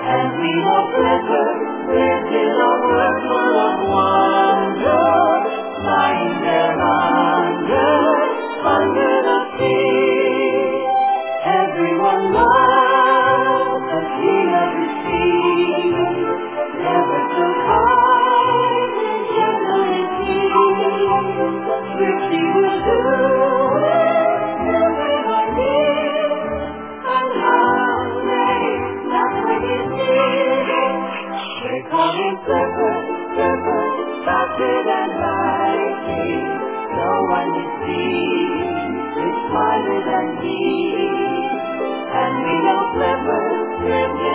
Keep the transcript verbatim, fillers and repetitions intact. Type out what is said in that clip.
And we know Clifford lived in a world full of wonder, lying there under, under the sea. Everyone loved the King of the sea, never so kind and gentle is he. Swift he will do everyone needs, and how they laugh when you see. They call him Clifford, Clifford, faster than lightning. No one you see is smarter than he. And we know Clifford lived